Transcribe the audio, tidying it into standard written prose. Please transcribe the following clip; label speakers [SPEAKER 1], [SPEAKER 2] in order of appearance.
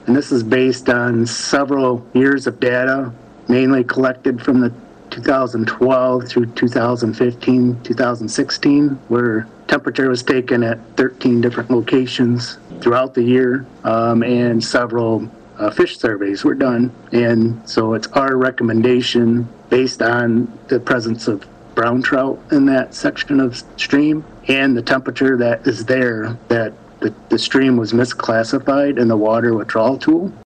[SPEAKER 1] And this is based on several years of data, mainly collected from the 2012 through 2015, 2016, where temperature was taken at 13 different locations throughout the year, and several fish surveys were done. And so it's our recommendation, based on the presence of brown trout in that section of stream and the temperature that is there, that the stream was misclassified in the water withdrawal tool.